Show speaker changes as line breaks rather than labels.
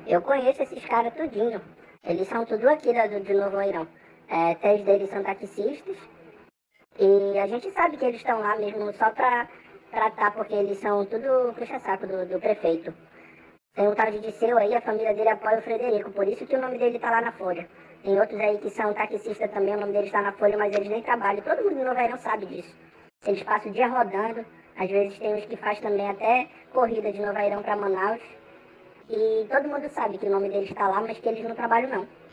Eu conheço esses caras tudinho. Eles são tudo aqui de Novo Airão. Três deles são taxistas. E a gente sabe que eles estão lá mesmo só pra tratar, porque eles são tudo puxa-saco do prefeito. Tem um tal de Disseu aí, a família dele apoia o Frederico, por isso que o nome dele tá lá na Folha. Tem outros aí que são taxistas também, o nome deles tá na Folha, mas eles nem trabalham. Todo mundo em Novo Airão sabe disso. Eles passam o dia rodando, às vezes tem uns que faz também até corrida de Novo Airão pra Manaus. E todo mundo sabe que o nome deles tá lá, mas que eles não trabalham não.